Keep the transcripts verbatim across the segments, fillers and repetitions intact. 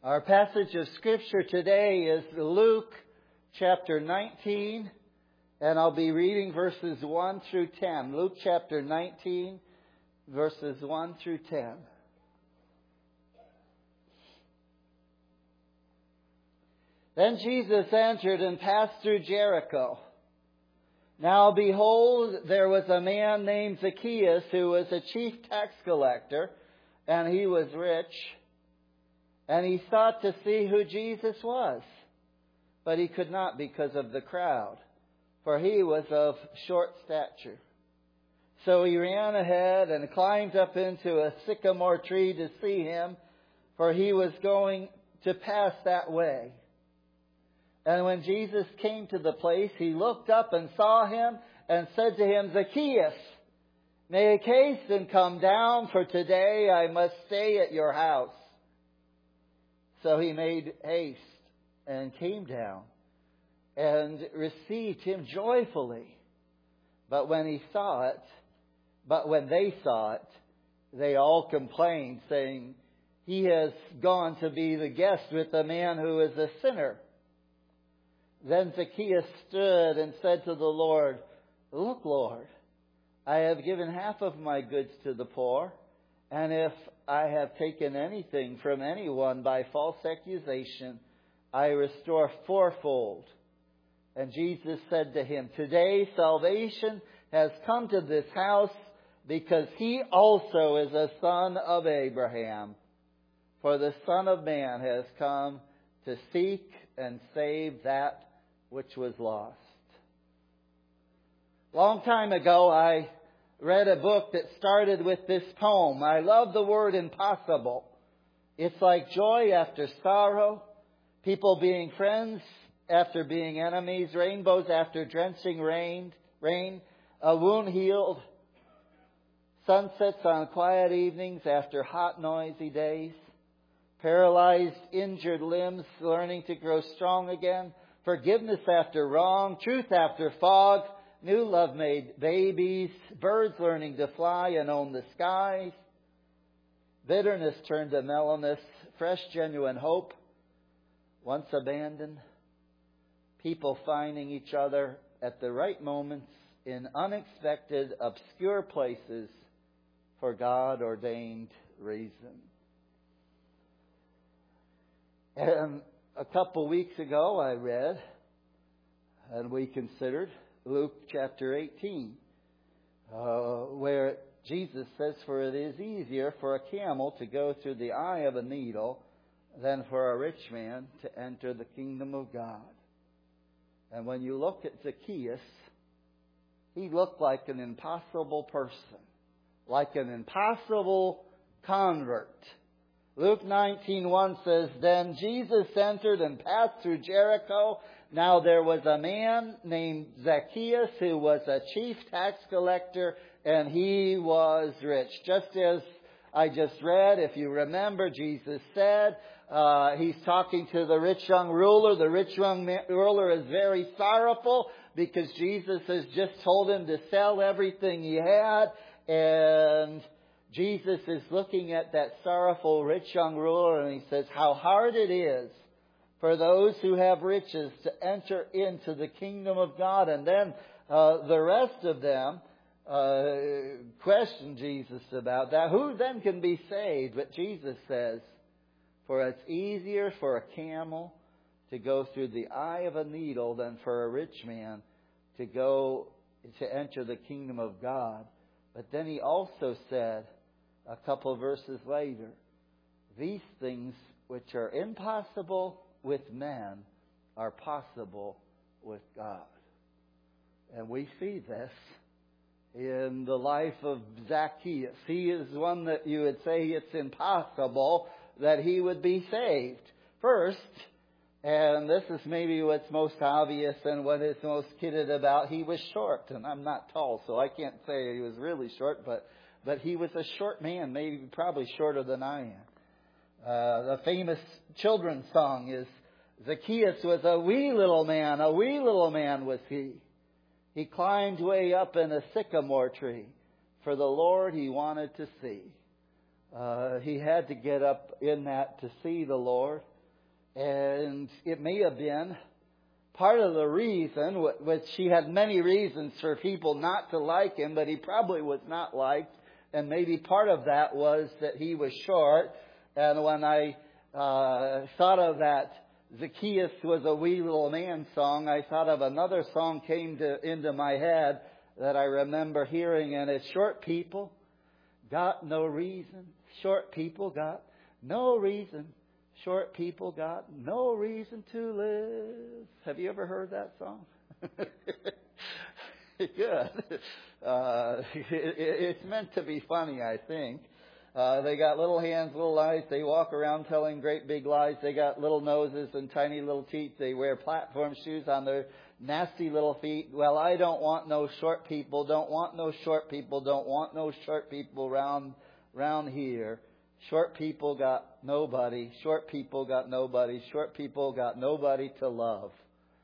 Our passage of Scripture today is Luke chapter nineteen, and I'll be reading verses one through ten. Luke chapter nineteen, verses one through ten. Then Jesus entered and passed through Jericho. Now behold, there was a man named Zacchaeus who was a chief tax collector, and he was rich. And he sought to see who Jesus was, but he could not because of the crowd, for he was of short stature. So he ran ahead and climbed up into a sycamore tree to see him, for he was going to pass that way. And when Jesus came to the place, he looked up and saw him and said to him, Zacchaeus, make haste and come down, for today I must stay at your house. So he made haste and came down and received him joyfully. But when he saw it, but when they saw it, they all complained, saying, he has gone to be the guest with a man who is a sinner. Then Zacchaeus stood and said to the Lord, Look, Lord, I have given half of my goods to the poor, and if I have taken anything from anyone by false accusation, I restore fourfold. And Jesus said to him, Today salvation has come to this house, because he also is a son of Abraham. For the Son of Man has come to seek and save that which was lost. Long time ago, I read a book that started with this poem. I love the word impossible. It's like joy after sorrow, people being friends after being enemies, rainbows after drenching rain, rain, a wound healed, sunsets on quiet evenings after hot, noisy days, paralyzed, injured limbs learning to grow strong again, forgiveness after wrong, truth after fog, new love-made babies, birds learning to fly and own the skies, bitterness turned to mellowness, fresh, genuine hope, once abandoned, people finding each other at the right moments in unexpected, obscure places for God-ordained reason. And a couple weeks ago I read, and we considered, Luke chapter eighteen, uh, where Jesus says, For it is easier for a camel to go through the eye of a needle than for a rich man to enter the kingdom of God. And when you look at Zacchaeus, he looked like an impossible person, like an impossible convert. Luke nineteen one says, Then Jesus entered and passed through Jericho. Now there was a man named Zacchaeus who was a chief tax collector, and he was rich. Just as I just read, if you remember, Jesus said, uh, he's talking to the rich young ruler. The rich young ruler is very sorrowful because Jesus has just told him to sell everything he had, and Jesus is looking at that sorrowful rich young ruler, and he says how hard it is for those who have riches to enter into the kingdom of God. And then uh, the rest of them uh, question Jesus about that. Who then can be saved? But Jesus says, For it's easier for a camel to go through the eye of a needle than for a rich man to go to enter the kingdom of God. But then he also said, a couple of verses later, These things which are impossible with men are possible with God. And we see this in the life of Zacchaeus. He is one that you would say it's impossible that he would be saved. First, and this is maybe what's most obvious and what is most kidded about, he was short. And I'm not tall, so I can't say he was really short, but, but he was a short man, maybe probably shorter than I am. Uh, the famous children's song is, Zacchaeus was a wee little man, a wee little man was he. He climbed way up in a sycamore tree, for the Lord he wanted to see. Uh, he had to get up in that to see the Lord. And it may have been part of the reason, which he had many reasons for people not to like him, but he probably was not liked. And maybe part of that was that he was short. And when I uh, thought of that Zacchaeus was a wee little man song, I thought of another song came to, into my head that I remember hearing, and it's short people got no reason. Short people got no reason. Short people got no reason to live. Have you ever heard that song? Good. Uh, it, it's meant to be funny, I think. Uh, they got little hands, little eyes. They walk around telling great big lies. They got little noses and tiny little teeth. They wear platform shoes on their nasty little feet. Well, I don't want no short people. Don't want no short people. Don't want no short people round, round here. Short people got nobody. Short people got nobody. Short people got nobody to love.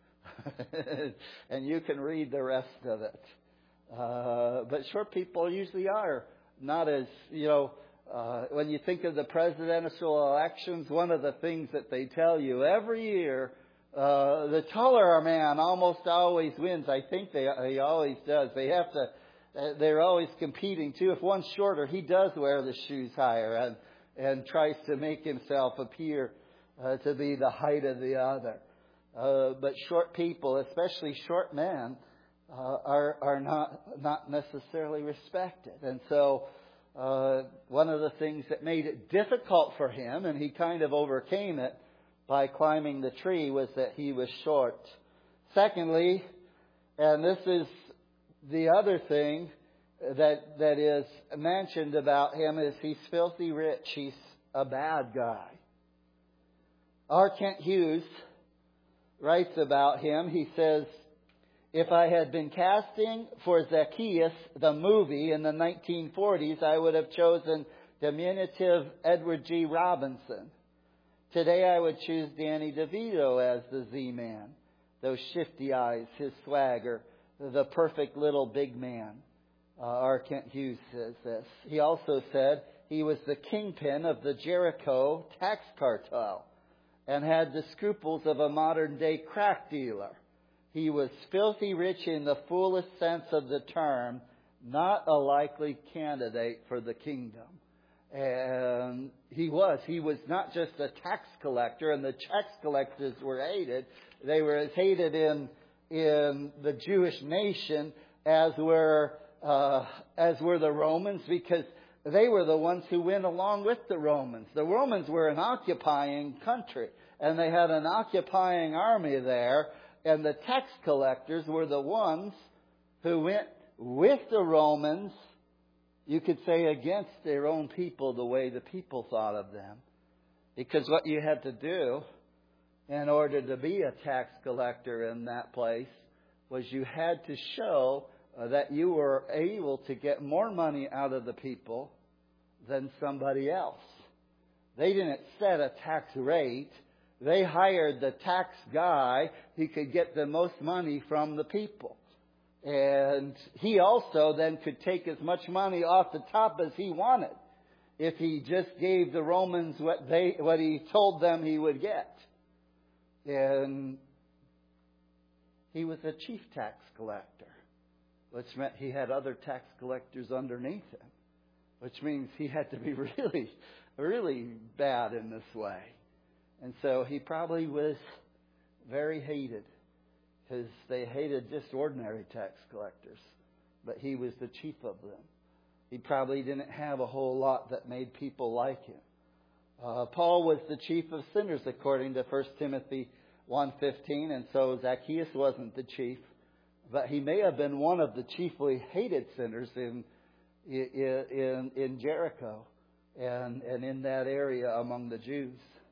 And you can read the rest of it. Uh, but short people usually are not as, you know, uh, when you think of the presidential elections, one of the things that they tell you every year, uh, the taller man almost always wins. I think they, he always does. They have to, uh, they're always competing too. If one's shorter, he does wear the shoes higher and, and tries to make himself appear uh, to be the height of the other. Uh, but short people, especially short men, uh, are are not not necessarily respected. And so uh, one of the things that made it difficult for him, and he kind of overcame it by climbing the tree, was that he was short. Secondly, and this is the other thing that that is mentioned about him, is he's filthy rich. He's a bad guy. R. Kent Hughes writes about him. He says, if I had been casting for Zacchaeus, the movie, in the nineteen forties, I would have chosen diminutive Edward G. Robinson. Today I would choose Danny DeVito as the Z-Man. Those shifty eyes, his swagger, the perfect little big man. Uh, R. Kent Hughes says this. He also said he was the kingpin of the Jericho tax cartel and had the scruples of a modern-day crack dealer. He was filthy rich in the fullest sense of the term, not a likely candidate for the kingdom. And he was. He was not just a tax collector, and the tax collectors were hated. They were as hated in in the Jewish nation as were uh, as were the Romans, because they were the ones who went along with the Romans. The Romans were an occupying country, and they had an occupying army there. And the tax collectors were the ones who went with the Romans, you could say, against their own people, the way the people thought of them. Because what you had to do in order to be a tax collector in that place was you had to show uh, that you were able to get more money out of the people than somebody else. They didn't set a tax rate. They hired the tax guy who could get the most money from the people. And he also then could take as much money off the top as he wanted if he just gave the Romans what they what he told them he would get. And he was a chief tax collector, which meant he had other tax collectors underneath him, which means he had to be really, really bad in this way. And so he probably was very hated, because they hated just ordinary tax collectors. But he was the chief of them. He probably didn't have a whole lot that made people like him. Uh, Paul was the chief of sinners, according to First Timothy one fifteen, and so Zacchaeus wasn't the chief. But he may have been one of the chiefly hated sinners in in, in, in Jericho and, and in that area among the Jews.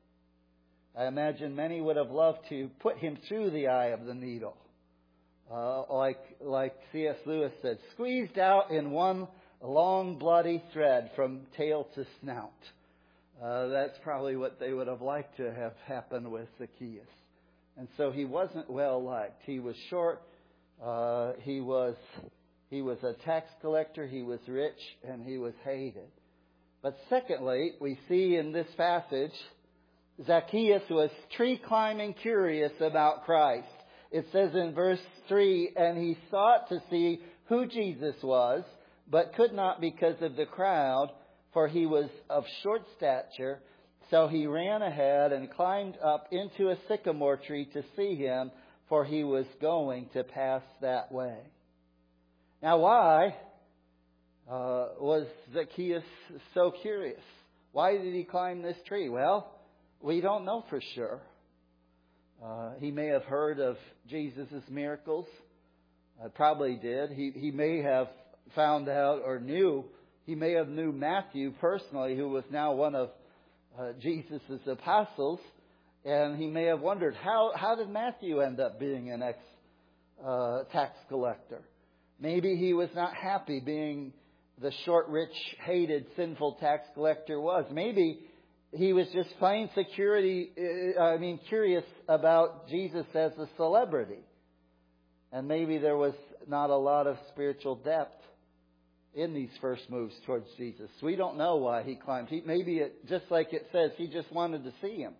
I imagine many would have loved to put him through the eye of the needle. Uh, like like C S Lewis said, squeezed out in one long bloody thread from tail to snout. Uh, that's probably what they would have liked to have happened with Zacchaeus. And so he wasn't well liked. He was short. Uh, he was he was a tax collector. He was rich, and he was hated. But secondly, we see in this passage, Zacchaeus was tree climbing curious about Christ. It says in verse three, and he sought to see who Jesus was, but could not because of the crowd, for he was of short stature. So he ran ahead and climbed up into a sycamore tree to see him, for he was going to pass that way. Now, why uh, was Zacchaeus so curious? Why did he climb this tree? Well, we don't know for sure. Uh, he may have heard of Jesus' miracles. Uh, probably did. He, he may have found out or knew. He may have knew Matthew personally, who was now one of uh, Jesus' apostles. And he may have wondered, how, how did Matthew end up being an ex uh, tax collector? Maybe he was not happy being the short, rich, hated, sinful tax collector was. Maybe he was just plain security, I mean, curious about Jesus as a celebrity. And maybe there was not a lot of spiritual depth in these first moves towards Jesus. We don't know why he climbed. He, maybe it, just like it says, he just wanted to see him.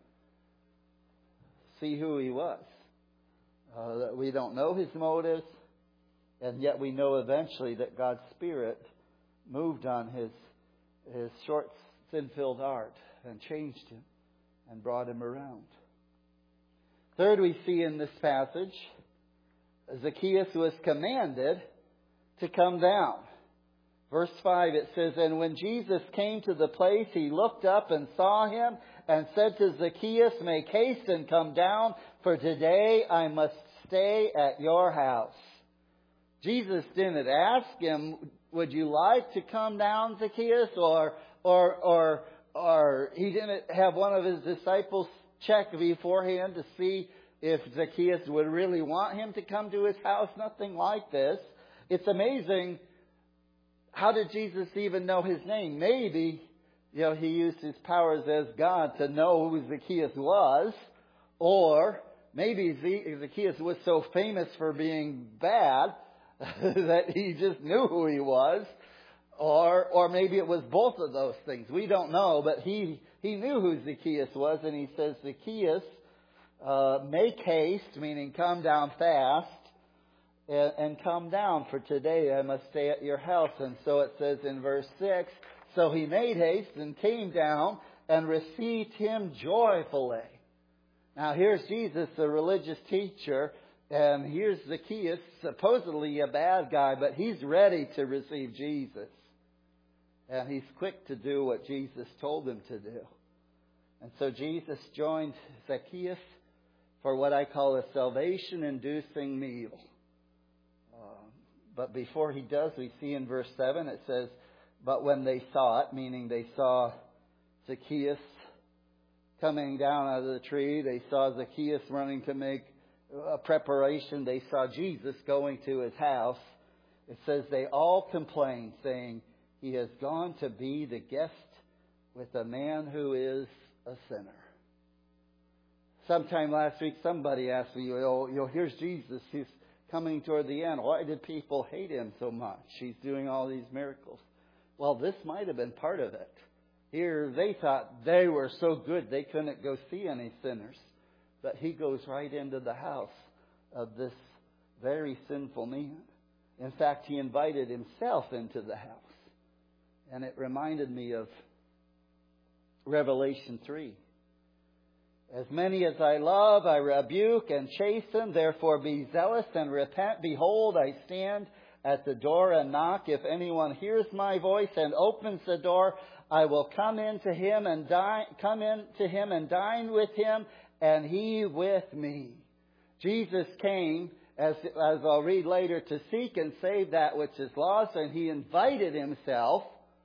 See who he was. Uh, we don't know his motives. And yet we know eventually that God's Spirit moved on his, his short, sin-filled heart and changed him and brought him around. Third, we see in this passage, Zacchaeus was commanded to come down. Verse five, it says, and when Jesus came to the place, he looked up and saw him and said to Zacchaeus, make haste and come down, for today I must stay at your house. Jesus didn't ask him, would you like to come down, Zacchaeus? Or, or, or, or he didn't have one of his disciples check beforehand to see if Zacchaeus would really want him to come to his house. Nothing like this. It's amazing. How did Jesus even know his name? Maybe, you know, he used his powers as God to know who Zacchaeus was. Or maybe Zacchaeus was so famous for being bad that he just knew who he was. Or or maybe it was both of those things. We don't know, but he, he knew who Zacchaeus was. And he says, Zacchaeus, uh, make haste, meaning come down fast, and, and come down, for today I must stay at your house. And so it says in verse six, so he made haste and came down and received him joyfully. Now here's Jesus, the religious teacher, and here's Zacchaeus, supposedly a bad guy, but he's ready to receive Jesus. And he's quick to do what Jesus told him to do. And so Jesus joined Zacchaeus for what I call a salvation-inducing meal. Um, but before he does, we see in verse seven, it says, but when they saw it, meaning they saw Zacchaeus coming down out of the tree, they saw Zacchaeus running to make a preparation, they saw Jesus going to his house. It says they all complained, saying, he has gone to be the guest with a man who is a sinner. Sometime last week, somebody asked me, oh, you know, here's Jesus. He's coming toward the end. Why did people hate him so much? He's doing all these miracles. Well, this might have been part of it. Here, they thought they were so good they couldn't go see any sinners. But he goes right into the house of this very sinful man. In fact, he invited himself into the house. And it reminded me of Revelation three. As many as I love, I rebuke and chasten. Therefore be zealous and repent. Behold, I stand at the door and knock. If anyone hears my voice and opens the door, I will come into him and dine, come in to him and dine with him, and he with me. Jesus came, as, as I'll read later, to seek and save that which is lost, and he invited himself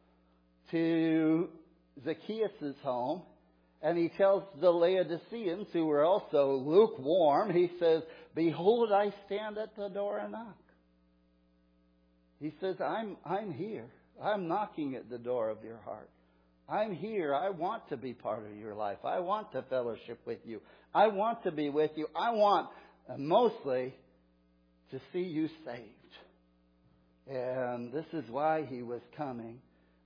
to Zacchaeus' home. And he tells the Laodiceans, who were also lukewarm, he says, behold, I stand at the door and knock. He says, I'm, I'm here. I'm knocking at the door of your heart. I'm here. I want to be part of your life. I want to fellowship with you. I want to be with you. I want, uh, mostly, to see you saved. And this is why he was coming.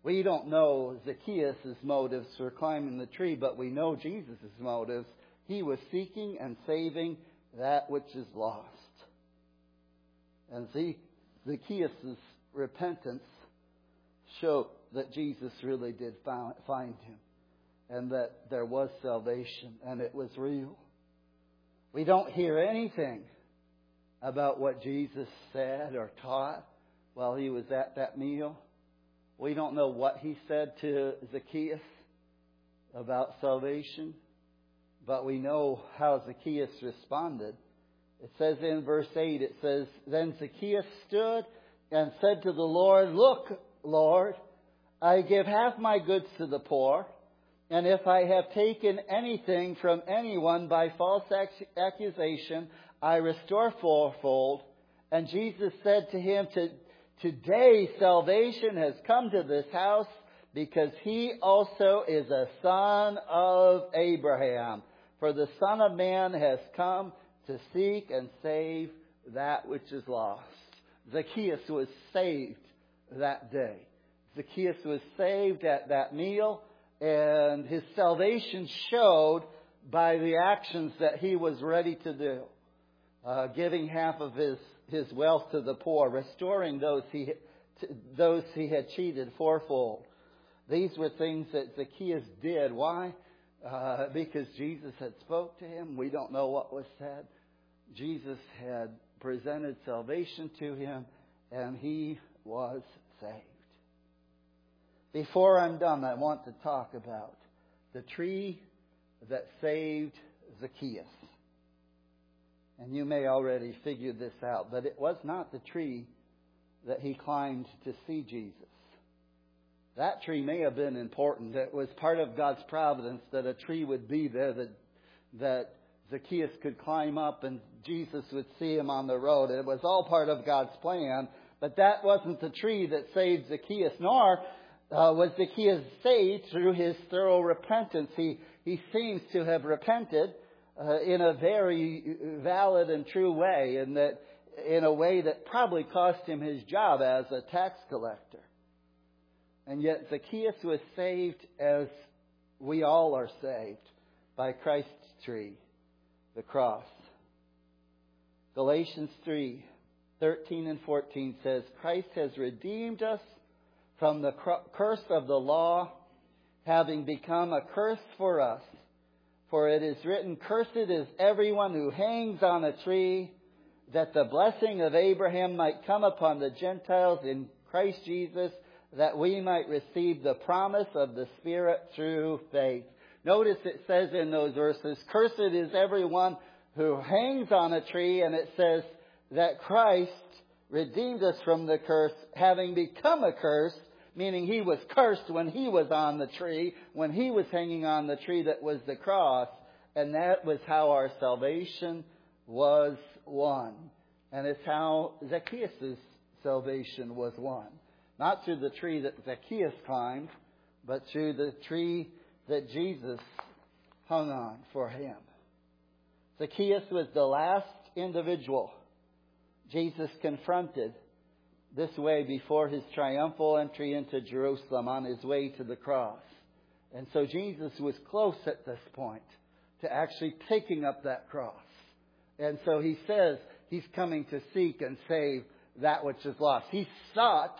We don't know Zacchaeus' motives for climbing the tree, but we know Jesus' motives. He was seeking and saving that which is lost. And Zacchaeus' repentance showed that Jesus really did find him, and that there was salvation, and it was real. We don't hear anything about what Jesus said or taught while he was at that meal. We don't know what he said to Zacchaeus about salvation, but we know how Zacchaeus responded. It says in verse eight, it says, "Then Zacchaeus stood and said to the Lord, 'Look, Lord, I give half my goods to the poor, and if I have taken anything from anyone by false accusation, I restore fourfold.' And Jesus said to him, 'Today salvation has come to this house, because he also is a son of Abraham. For the Son of Man has come to seek and save that which is lost.'" Zacchaeus was saved that day. Zacchaeus was saved at that meal, and his salvation showed by the actions that he was ready to do. Uh, giving half of his, his wealth to the poor, restoring those he, those he had cheated fourfold. These were things that Zacchaeus did. Why? Uh, because Jesus had spoke to him. We don't know what was said. Jesus had presented salvation to him, and he was saved. Before I'm done, I want to talk about the tree that saved Zacchaeus. And you may already figure this out, but it was not the tree that he climbed to see Jesus. That tree may have been important. It was part of God's providence that a tree would be there that that Zacchaeus could climb up and Jesus would see him on the road. It was all part of God's plan, but that wasn't the tree that saved Zacchaeus, nor uh, was Zacchaeus saved through his thorough repentance. He, he seems to have repented uh, in a very valid and true way, and that in a way that probably cost him his job as a tax collector. And yet Zacchaeus was saved as we all are saved, by Christ's tree, the cross. Galatians three, thirteen and fourteen says, "Christ has redeemed us from the curse of the law, having become a curse for us. For it is written, 'Cursed is everyone who hangs on a tree,' that the blessing of Abraham might come upon the Gentiles in Christ Jesus, that we might receive the promise of the Spirit through faith." Notice it says in those verses, "Cursed is everyone who hangs on a tree," and it says that Christ redeemed us from the curse, having become a curse, meaning he was cursed when he was on the tree, when he was hanging on the tree that was the cross. And that was how our salvation was won. And it's how Zacchaeus' salvation was won. Not through the tree that Zacchaeus climbed, but through the tree that Jesus hung on for him. Zacchaeus was the last individual Jesus confronted this way before his triumphal entry into Jerusalem on his way to the cross. And so Jesus was close at this point to actually taking up that cross. And so he says he's coming to seek and save that which is lost. He sought,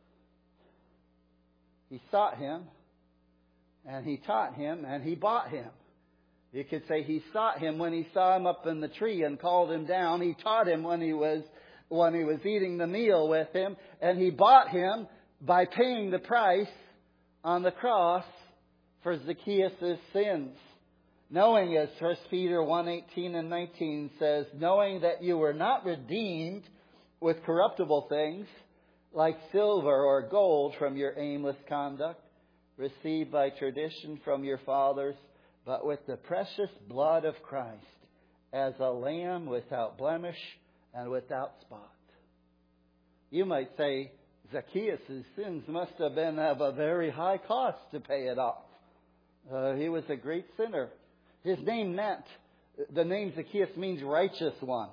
he sought him, and he taught him, and he bought him. You could say he sought him when he saw him up in the tree and called him down. He taught him when he was when he was eating the meal with him. And he bought him by paying the price on the cross for Zacchaeus' sins. Knowing, as First Peter one, eighteen and nineteen says, "Knowing that you were not redeemed with corruptible things, like silver or gold from your aimless conduct, received by tradition from your fathers, but with the precious blood of Christ, as a lamb without blemish and without spot." You might say, Zacchaeus' sins must have been of a very high cost to pay it off. Uh, he was a great sinner. His name meant, the name Zacchaeus means righteous one.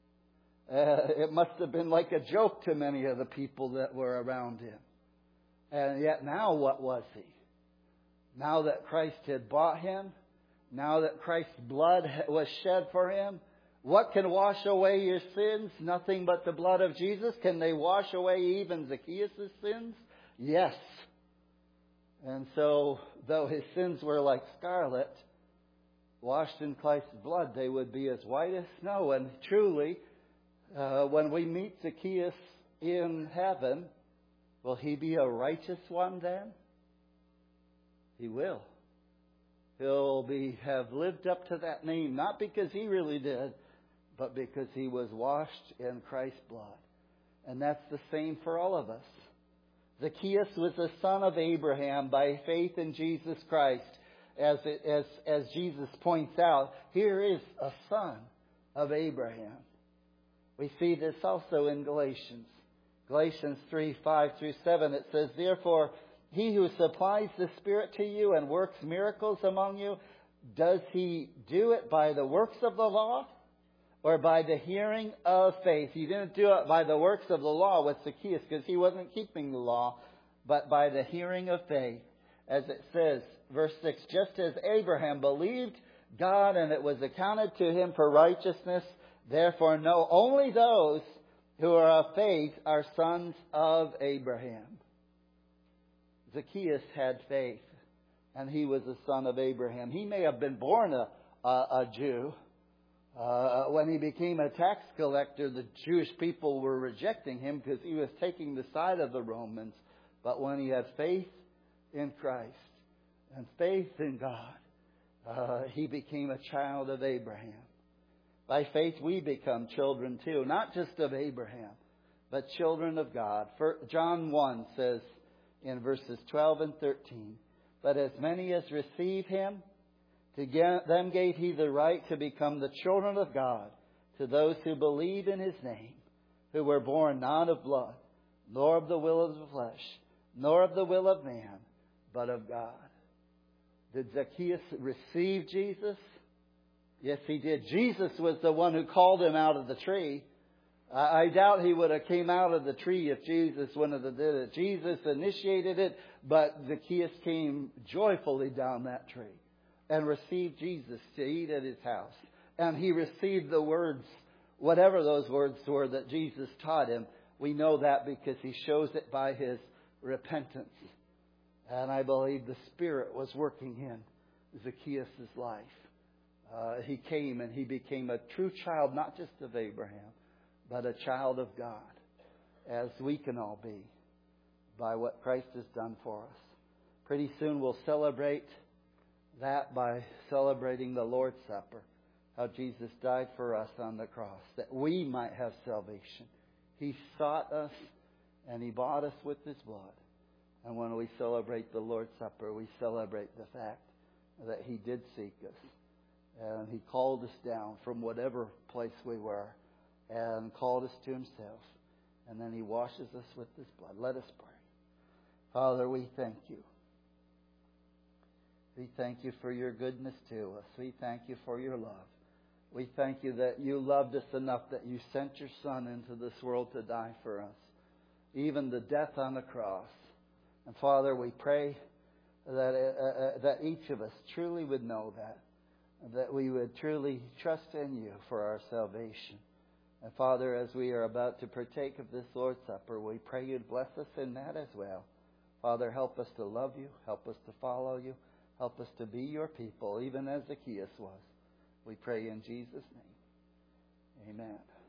Uh, it must have been like a joke to many of the people that were around him. And yet now what was he? Now that Christ had bought him, now that Christ's blood was shed for him, what can wash away your sins? Nothing but the blood of Jesus. Can they wash away even Zacchaeus' sins? Yes. And so, though his sins were like scarlet, washed in Christ's blood, they would be as white as snow. And truly, uh, when we meet Zacchaeus in heaven, will he be a righteous one then? He will. He'll be have lived up to that name, not because he really did, but because he was washed in Christ's blood. And that's the same for all of us. Zacchaeus was the son of Abraham by faith in Jesus Christ. As, it, as, as Jesus points out, here is a son of Abraham. We see this also in Galatians. Galatians three, five through seven, it says, "Therefore, he who supplies the Spirit to you and works miracles among you, does he do it by the works of the law or by the hearing of faith?" He didn't do it by the works of the law with Zacchaeus because he wasn't keeping the law, but by the hearing of faith. As it says, verse six, "Just as Abraham believed God and it was accounted to him for righteousness, therefore know only those who are of faith are sons of Abraham." Zacchaeus had faith, and he was a son of Abraham. He may have been born a, a, a Jew. Uh, when he became a tax collector, the Jewish people were rejecting him because he was taking the side of the Romans. But when he had faith in Christ and faith in God, uh, he became a child of Abraham. By faith, we become children too, not just of Abraham, but children of God. For John one says, in verses twelve and thirteen, "But as many as receive him, to them gave he the right to become the children of God, to those who believe in his name, who were born not of blood, nor of the will of the flesh, nor of the will of man, but of God." Did Zacchaeus receive Jesus? Yes, he did. Jesus was the one who called him out of the tree. I doubt he would have came out of the tree if Jesus wouldn't have did it. Jesus initiated it, but Zacchaeus came joyfully down that tree and received Jesus to eat at his house. And he received the words, whatever those words were that Jesus taught him. We know that because he shows it by his repentance. And I believe the Spirit was working in Zacchaeus' life. Uh, he came and he became a true child, not just of Abraham, but a child of God, as we can all be by what Christ has done for us. Pretty soon we'll celebrate that by celebrating the Lord's Supper, how Jesus died for us on the cross, that we might have salvation. He sought us and he bought us with his blood. And when we celebrate the Lord's Supper, we celebrate the fact that he did seek us. And he called us down from whatever place we were and called us to himself. And then he washes us with his blood. Let us pray. Father, we thank you. We thank you for your goodness to us. We thank you for your love. We thank you that you loved us enough that you sent your Son into this world to die for us, even the death on the cross. And Father, we pray that uh, uh, that each of us truly would know that, that we would truly trust in you for our salvation. And Father, as we are about to partake of this Lord's Supper, we pray you'd bless us in that as well. Father, help us to love you. Help us to follow you. Help us to be your people, even as Zacchaeus was. We pray in Jesus' name. Amen.